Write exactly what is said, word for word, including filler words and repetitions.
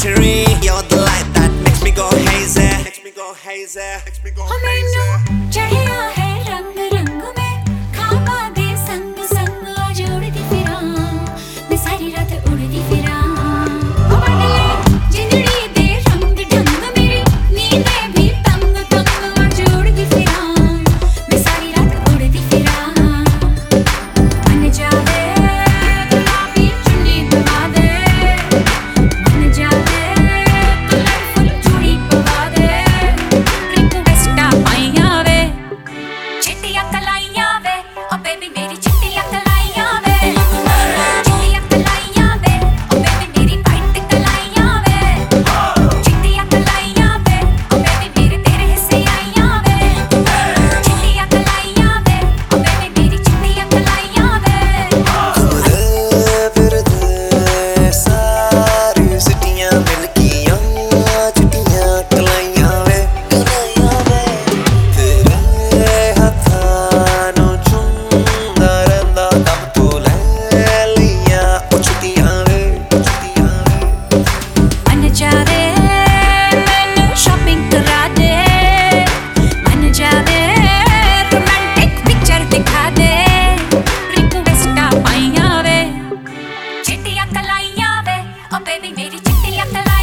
battery. You're the light that makes me go hazy. Makes me go hazy. Makes me go hazy. चढ़िया है रंग रंग में खाबा दे संग संग जोड़दी फिरा मैं सारी रात उड़दी फिरा जिंदड़ी दे रंग ढंग मेरी नींद भी तंग तंग जोड़दी फिरा मैं सारी रात उड़दी फिरा मन जावे गुलाबी चुन्नी दबा दे मन जावे कलरफुल चूड़ी पवा दे रिक्वेस्टा पाइया वे चिट्टियां कलाइयां वे ओ बेबी मेरी चिट्टियां कलाइयां वे चिट्टियां कलाइयां वे ओ बेबी मेरी वाइट कलाइयां वे चिट्टियां कलाइयां वे ओ बेबी मेरे तेरे हिस्से आइयां वे चिट्टियां कलाइयां वे ओ बेबी मेरी चिट्टियां कलाइयां वे फिर सारी सिटियां मिलकियां चिट्टियां कलाइयां वे कलाइयां वे तेरे हत्थां नूं चुमदा रहिंदा दम तो ले लियां ओ चिट्टियां वे चिट्टियां वे मन जावे मैनू शॉपिंग करा दे मन जावे रोमांटिक पिक्चर दिखा दे रिक्वेस्टा पाइया वे चिट्टियां कलाइयां वे ओ बेबी मेरी चिट्टियां कलाइयां